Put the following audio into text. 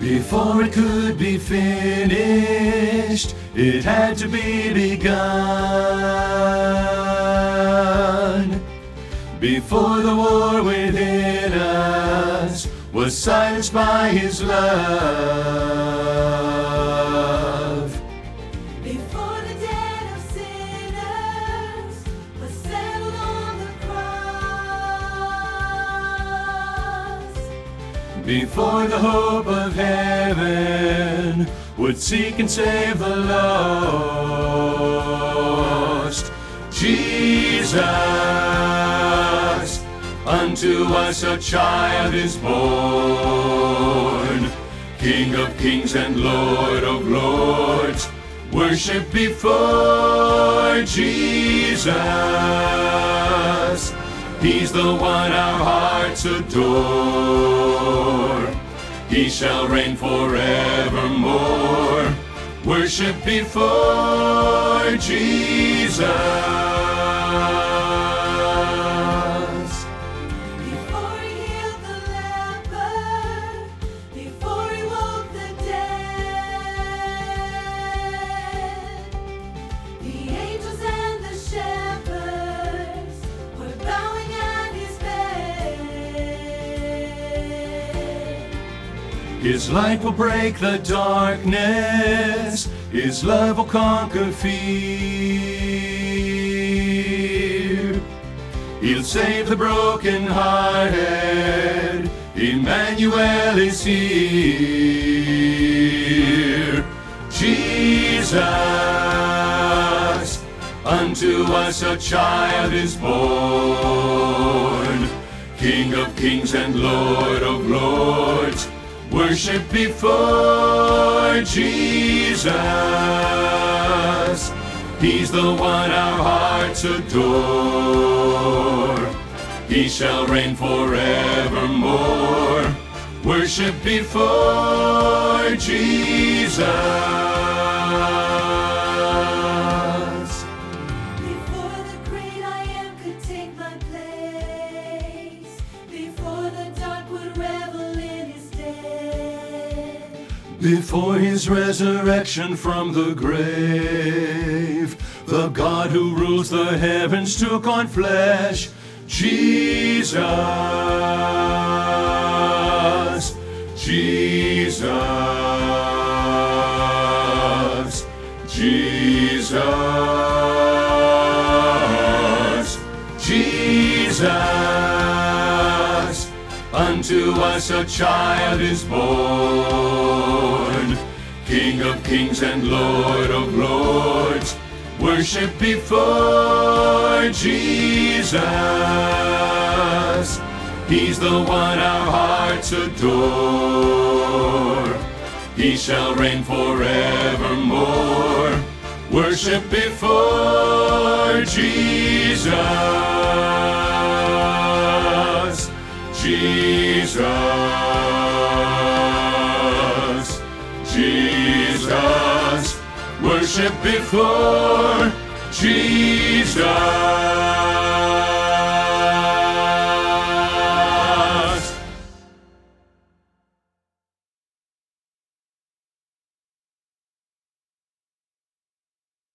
Before it could be finished, it had to be begun. Before the war within us was silenced by His love. Before the debt of sinners was settled on the cross. Before the hope of heaven would seek and save the lost, Jesus, unto us a child is born, King of kings and Lord of lords. Worship before Jesus. He's the one our hearts adore. He shall reign forevermore. Worship before Jesus. Before He healed the leper, before He woke the dead, the angels and the shepherds were bowing at His bed. His light will break the darkness. His love will conquer fear. He'll save the brokenhearted. Emmanuel is here. Jesus, unto us a child is born, King of kings and Lord of lords. Worship before Jesus. He's the one our hearts adore. He shall reign forevermore. Worship before Jesus. Before the great I Am could take my place, before the dark would revel in His day, Before His resurrection from the grave, the God who rules the heavens took on flesh. Jesus, Jesus, Jesus, Jesus. Unto us a child is born, King of kings and Lord of lords. Worship before Jesus. He's the one our hearts adore. He shall reign forevermore. Worship before Jesus. Jesus, Jesus, worship before Jesus.